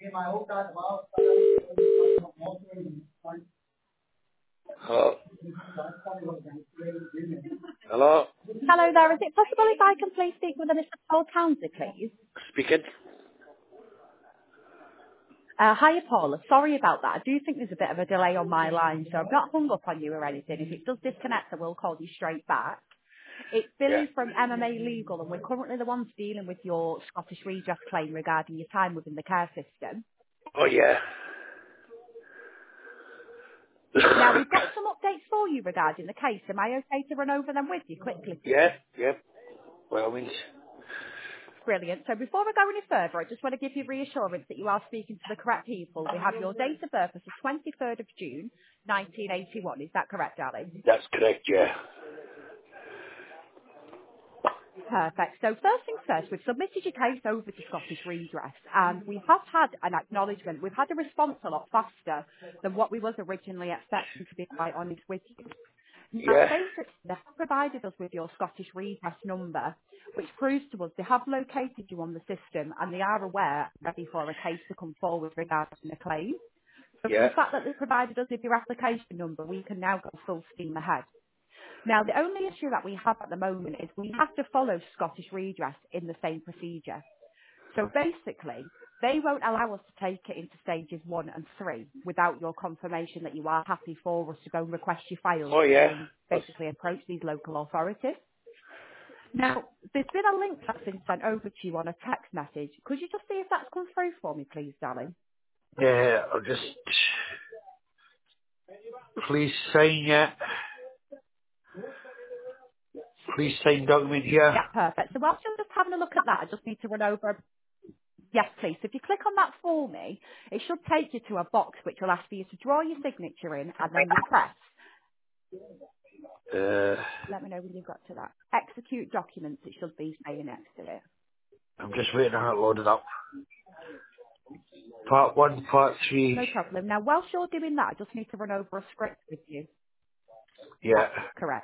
Hello? Hello? Hello there. Is it possible if I can please speak with Mr. Paul Townsley, please? Speaking? Hiya, Paula. Sorry about that. I do think there's a bit of a delay on my line, so I've not hung up on you or anything. If it does disconnect, I will call you straight back. It's Yeah. Billy from MMA Legal, and we're currently the ones dealing with your Scottish redress claim regarding your time within the care system. Oh, yeah. Now, we've got some updates for you regarding the case. Am I okay to run over them with you quickly, Yeah, please? yeah. By all means. Brilliant. So before we go any further, I just want to give you reassurance that you are speaking to the correct people. We have your date of birth as the 23rd of June, 1981. Is that correct, darling? That's correct, yeah. Perfect. So first things first, we've submitted your case over to Scottish Redress, and we have had an acknowledgement. We've had a response a lot faster than what we was originally expecting, to be quite honest with you. Now, Yeah. basically, they have provided us with your Scottish Redress number, which proves to us they have located you on the system and they are aware, ready for a case to come forward regarding the claim. So Yeah. the fact that they've provided us with your application number, we can now go full steam ahead. Now, the only issue that we have at the moment is we have to follow Scottish Redress in the same procedure. So basically, they won't allow us to take it into stages 1 and 3 without your confirmation that you are happy for us to go and request your files Oh, to go yeah. and basically approach these local authorities. Now, there's been a link that's been sent over to you on a text message. Could you just see if that's come through for me, please, darling? Yeah, I'll just... Please sign it. Please sign document here. Yeah, perfect. So whilst you're just having a look at that, I just need to run over. Yes, please. So if you click on that for me, it should take you to a box which will ask for you to draw your signature in and then you press. Let me know when you've got to that. Execute documents, it should be saying next to it. I'm just waiting on it loaded up. Part 1, part 3. No problem. Now, whilst you're doing that, I just need to run over a script with you. Yeah. Correct.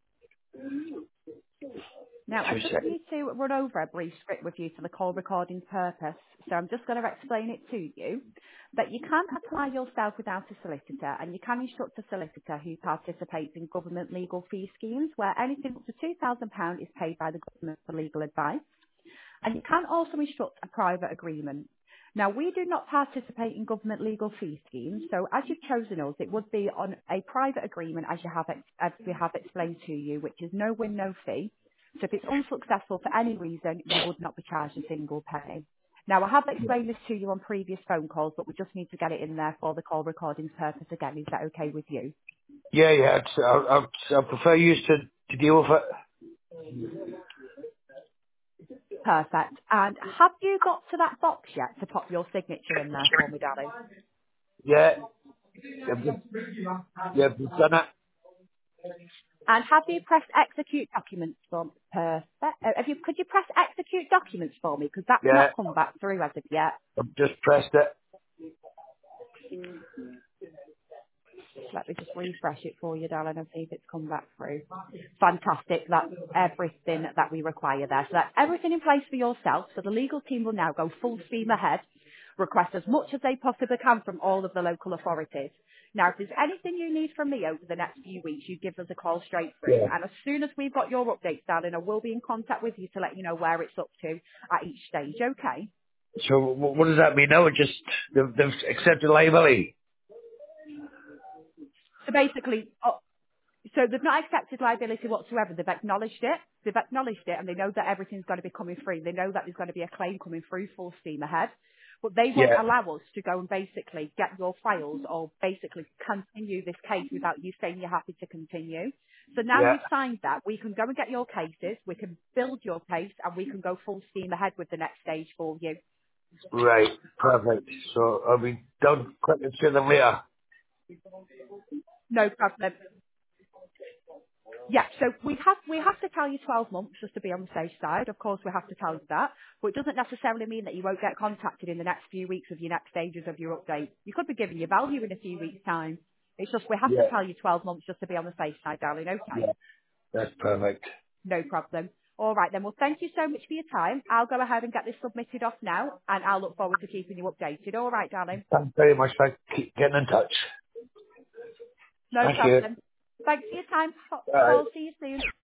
Now, I 2 just seconds. need to run over a brief script with you for the call recording purpose. So I'm just going to explain it to you. That you can apply yourself without a solicitor and you can instruct a solicitor who participates in government legal fee schemes where anything up to £2,000 is paid by the government for legal advice. And you can also instruct a private agreement. Now, we do not participate in government legal fee schemes, so as you've chosen us, it would be on a private agreement as as we have explained to you, which is no win, no fee. So if it's unsuccessful for any reason, you would not be charged a single penny. Now, I have explained this to you on previous phone calls, but we just need to get it in there for the call recording purpose again. Is that okay with you? Yeah, yeah. I prefer you to deal with it. Perfect. And have you got to that box yet to pop your signature in there for me, darling? Yeah. You've done it. And have you pressed execute documents for perfect? Could you press execute documents for me? Because that's Yeah. not come back through as of yet. I've just pressed it. Let me just refresh it for you, darling, and see if it's come back through. Fantastic. That's everything that we require there. So that's everything in place for yourself. So the legal team will now go full steam ahead, request as much as they possibly can from all of the local authorities. Now, if there's anything you need from me over the next few weeks, you give us a call straight through. Yeah. And as soon as we've got your updates, darling, I will be in contact with you to let you know where it's up to at each stage, okay? So what does that mean now? It just, they've accepted liability? So basically, so they've not accepted liability whatsoever. They've acknowledged it. They've acknowledged it and they know that everything's going to be coming through. They know that there's going to be a claim coming through full steam ahead. But they won't Yeah. allow us to go and basically get your files or basically continue this case without you saying you're happy to continue. So now Yeah. you've signed that, we can go and get your cases, we can build your case and we can go full steam ahead with the next stage for you. Right. Perfect. So I'll be done quicker sooner than later. No problem. Yeah, so we have to tell you 12 months just to be on the safe side. Of course, we have to tell you that, but it doesn't necessarily mean that you won't get contacted in the next few weeks with your next stages of your update. You could be giving you value in a few weeks' time. It's just we have to Yeah. tell you 12 months just to be on the safe side, darling. Okay, Yeah. That's perfect. no problem. All right then. Well, thank you so much for your time. I'll go ahead and get this submitted off now, and I'll look forward to keeping you updated. All right, darling. Thanks very much for keep getting in touch. No Thank you. problem. Thanks for your time, Bye. Paul. See you soon.